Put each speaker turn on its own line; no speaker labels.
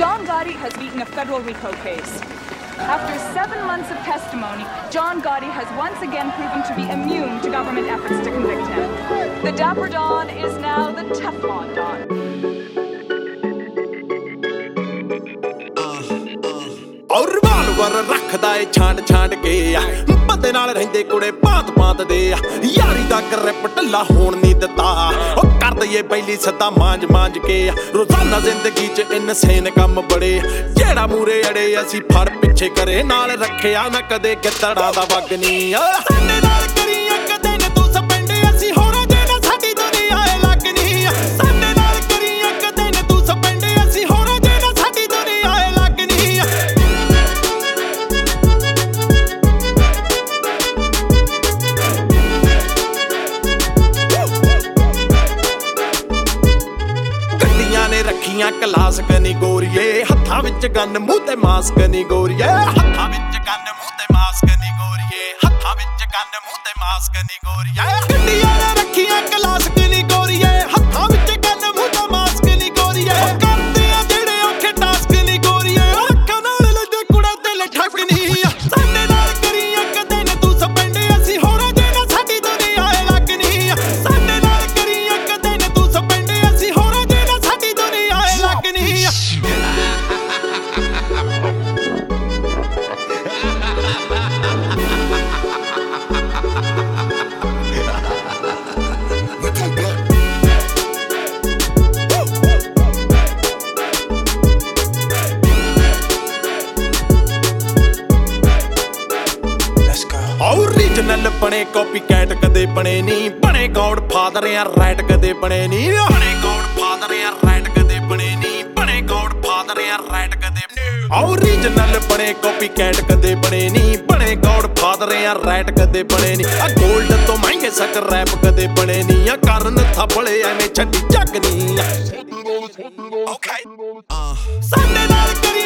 John Gotti has beaten a federal RICO case. After 7 months of testimony, John Gotti has once again proven to be immune to government efforts to convict him. The Dapper Don is now the Teflon Don.
और revolver रखदा ए छांड छांड के बंदे नाल रहिंदे कुड़े भांत भांत दे यारी दा ग्रिप ढिल्ला होण नहीं दिता ओ कर दईए पहली सदा मांज मांज के रोजाना जिंदगी च इनसेन कम बड़े जेड़ा मूरे अड़े असी फड़ पिछे करे नाल रखिया ना कदे गितड़ा दा वग नी साडे नाल करिया कदे न तू सपेंडे असी होरा जेड़ा साडी दुनिया ए लगनी साडे नाल करिया कदे न तू सपेंडे असी होरा जेड़ा साडी दुनिया ए लगनी रखियां कलासक नी गोरिए हत्थां विच गन मूंह ते मास्क नी गोरिए हत्थां विच गन मूंह ते मास्क नी गोरिए हत्थां विच गन मूंह ते मास्क नी गोरिए गड्डियां ने रखियां कलासक नी गोरिए हत्थां विच गन मूंह ते मास्क नी गोरिए करदे आ जेड़े औखे टास्क नी गोरिए अखां नाल लदे कुड़ा दिल ठक नी साडे नाल करियां कदे न तू सपेंडे असी होरा जेड़ा साडी दुनिया ए लगनी साडे नाल करियां कदे न तू सपेंडे असी होरा जेड़ा साडी ओरिजिनल बने कॉपी कैट कदे बने नहीं बने गॉड फादर या रैट कदे बने नहीं बने गॉड फादर या रैट कदे बने नहीं बने गॉड फादर या रैट कदे ओरिजिनल बने कॉपी कैट कदे बने नहीं बने गॉड फादर या रैट कदे बने नहीं आ गोल्ड तो महंगे सक रैप कदे बने नहीं आ करन थपड़े एवें छड्डी जग नहीं ओके साडे नाल करी